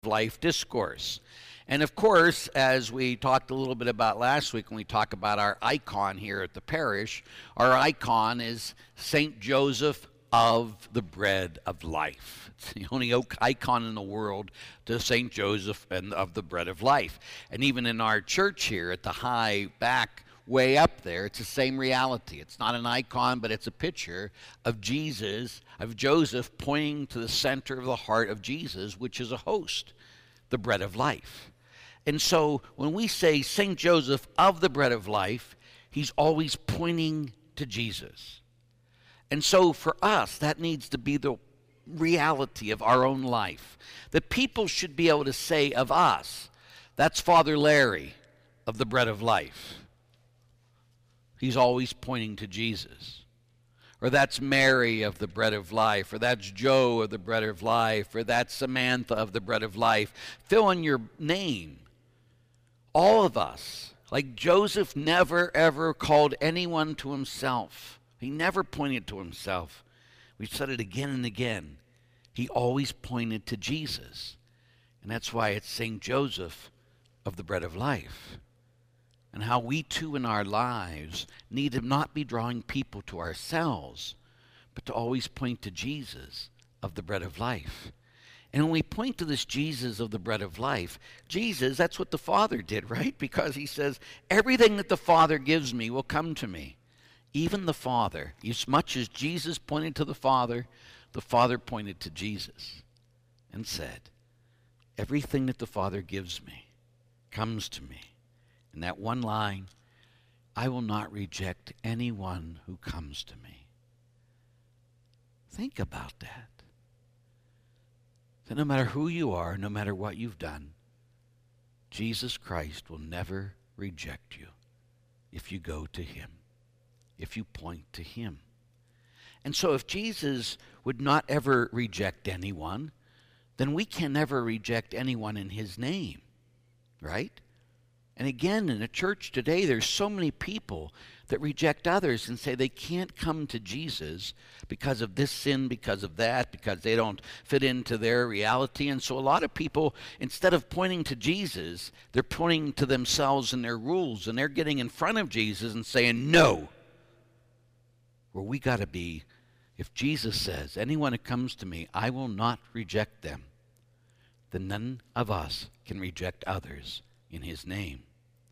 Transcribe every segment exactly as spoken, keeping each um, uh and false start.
life discourse. And of course, as we talked a little bit about last week when we talk about our icon here at the parish, our icon is Saint Joseph of the Bread of Life. It's the only icon in the world to Saint Joseph and of the Bread of Life. And even in our church here at the high back way up there, it's the same reality. It's not an icon, but it's a picture of Jesus, of Joseph, pointing to the center of the heart of Jesus, which is a host, the bread of life. And so when we say Saint Joseph of the bread of life, he's always pointing to Jesus. And so for us, that needs to be the reality of our own life. That people should be able to say of us, that's Father Larry of the bread of life. He's always pointing to Jesus. Or that's Mary of the bread of life. Or that's Joe of the bread of life. Or that's Samantha of the bread of life. Fill in your name. All of us, like Joseph never ever called anyone to himself. He never pointed to himself. We've said it again and again. He always pointed to Jesus. And that's why it's Saint Joseph of the bread of life. And how we too in our lives need to not be drawing people to ourselves, but to always point to Jesus of the bread of life. And when we point to this Jesus of the bread of life, Jesus, that's what the Father did, right? Because he says, everything that the Father gives me will come to me. Even the Father, as much as Jesus pointed to the Father, the Father pointed to Jesus and said, everything that the Father gives me comes to me. In that one line, I will not reject anyone who comes to me. Think about that. That no matter who you are, no matter what you've done, Jesus Christ will never reject you if you go to him, if you point to him. And so if Jesus would not ever reject anyone, then we can never reject anyone in his name, right? And again, in the church today, there's so many people that reject others and say they can't come to Jesus because of this sin, because of that, because they don't fit into their reality. And so a lot of people, instead of pointing to Jesus, they're pointing to themselves and their rules, and they're getting in front of Jesus and saying, no. Where we got to be, if Jesus says, anyone who comes to me, I will not reject them, then none of us can reject others in his name.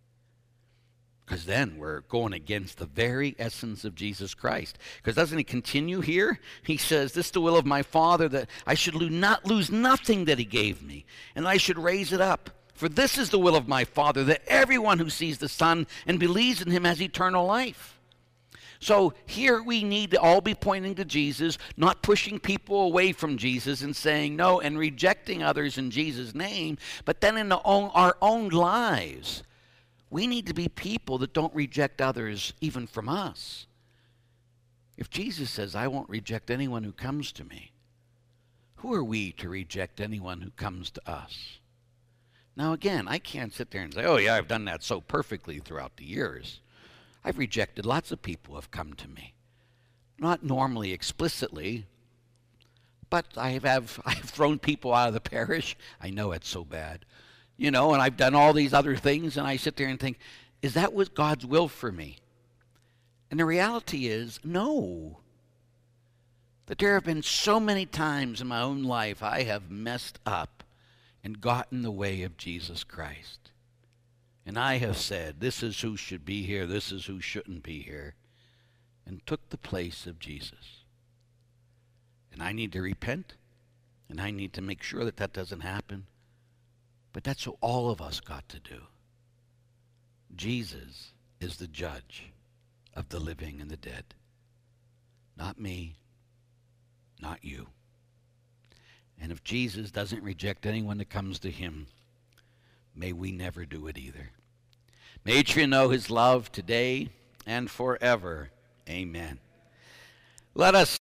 Because then we're going against the very essence of Jesus Christ. Because doesn't he continue here? He says, this is the will of my Father, that I should lo- not lose nothing that he gave me, and I should raise it up. For this is the will of my Father, that everyone who sees the Son and believes in him has eternal life. So here we need to all be pointing to Jesus, not pushing people away from Jesus and saying no and rejecting others in Jesus' name, but then in the own, our own lives, we need to be people that don't reject others even from us. If Jesus says, I won't reject anyone who comes to me, who are we to reject anyone who comes to us? Now again, I can't sit there and say, oh yeah, I've done that so perfectly throughout the years. I've rejected lots of people who have come to me. Not normally explicitly, but I have I've thrown people out of the parish. I know it's so bad. You know, and I've done all these other things, and I sit there and think, is that what God's will for me? And the reality is, no. That there have been so many times in my own life I have messed up and gotten in the way of Jesus Christ. And I have said, this is who should be here, this is who shouldn't be here, and took the place of Jesus. And I need to repent, and I need to make sure that that doesn't happen. But that's what all of us got to do. Jesus is the judge of the living and the dead. Not me, not you. And if Jesus doesn't reject anyone that comes to him, may we never do it either. May you know his love today and forever. Amen. Let us